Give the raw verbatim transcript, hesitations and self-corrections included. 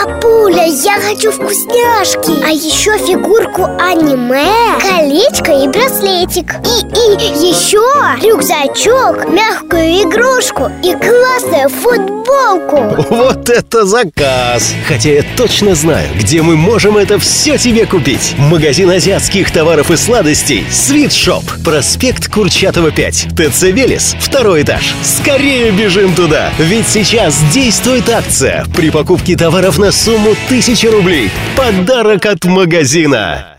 Папуля, я хочу вкусняшки. А еще фигурку аниме, колечко и браслетик. И, и еще рюкзачок, мягкую игрушку и классную футболку. Вот это заказ! Хотя я точно знаю, где мы можем это все тебе купить. Магазин азиатских товаров и сладостей Sweet Shop. Проспект Курчатова, пять. ТЦ Велес, второй этаж. Скорее бежим туда! Ведь сейчас действует акция. При покупке товаров на сумму тысяча рублей. Подарок от магазина.